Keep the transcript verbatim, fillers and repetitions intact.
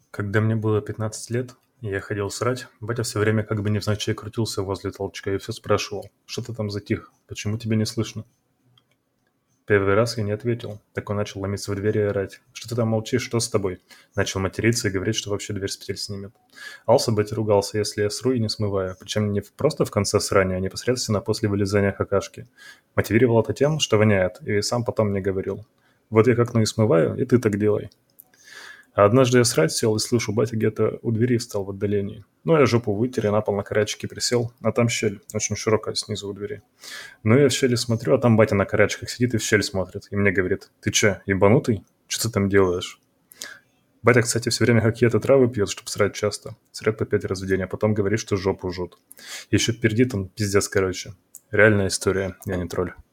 Когда мне было пятнадцать лет, и я ходил срать, батя все время как бы невзначай крутился возле толчка и все спрашивал: «Что ты там затих? Почему тебя не слышно?» Первый раз я не ответил. Так он начал ломиться в дверь и орать: «Что ты там молчишь? Что с тобой?» Начал материться и говорить, что вообще дверь с петель снимет. Ался батя ругался, если я сру и не смываю, причем не в- просто в конце срания, а непосредственно после вылезания какашки. Мотивировал это тем, что воняет, и сам потом мне говорил: «Вот я как ну и смываю, и ты так делай». А однажды я срать сел и слышу, батя где-то у двери встал в отдалении. Ну, я жопу вытер и на пол на карачки присел, а там щель, очень широкая снизу у двери. Ну, я в щели смотрю, а там батя на карачках сидит и в щель смотрит. И мне говорит: «Ты че, ебанутый? Что ты там делаешь?» Батя, кстати, все время какие-то травы пьет, чтобы срать часто. Срет по пять раз в день, а потом говорит, что жопу жжет. Еще пердит он, пиздец, короче. Реальная история, я не тролль.